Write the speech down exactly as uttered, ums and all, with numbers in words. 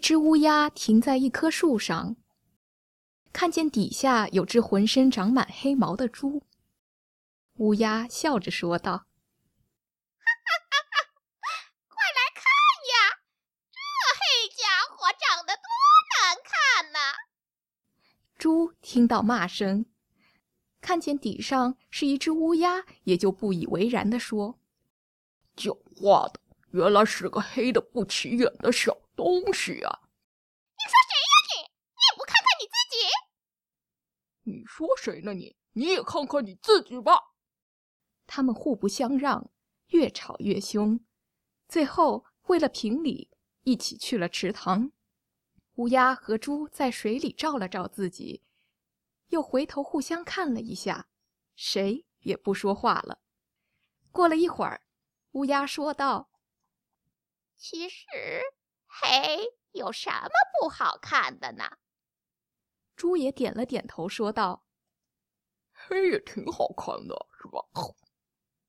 只乌鸦停在一棵树上，看见底下有只浑身长满黑毛的猪。乌鸦笑着说道：“ 哈哈哈哈，快来看呀，这黑家伙长得多难看呐！” 猪听到骂声，看见底上是一只乌鸦，也就不以为然地说：“ 狡猾的，原来是个黑的不起眼的小东西啊！” 你说谁呀你？你也不看看你自己？ 你说谁呢你？你也看看你自己吧！ 他们互不相让，越吵越凶，最后为了评理，一起去了池塘。乌鸦和猪在水里照了照自己，又回头互相看了一下，谁也不说话了。过了一会儿，乌鸦说道：“ 其实黑有什么不好看的呢？” 猪也点了点头，说道：“ 黑也挺好看的，是吧？”